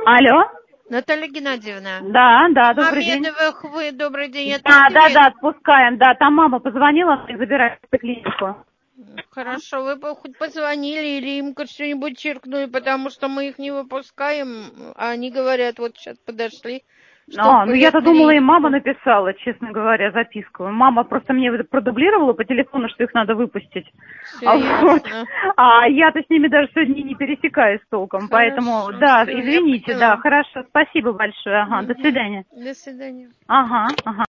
Алло? Наталья Геннадьевна. Да, добрый день. Мамедовых вы, добрый день. Да, спускаем. Да, там мама позвонила и забирает в клинику. Хорошо, вы бы хоть позвонили или им что-нибудь чиркнули, потому что мы их не выпускаем, а они говорят, вот сейчас подошли. Ну я-то думала, и мама написала, честно говоря, записку. Мама просто мне продублировала по телефону, что их надо выпустить. А я-то с ними даже сегодня не пересекаюсь толком, поэтому, да, извините, да, хорошо, спасибо большое, ага, до свидания. До свидания. Ага.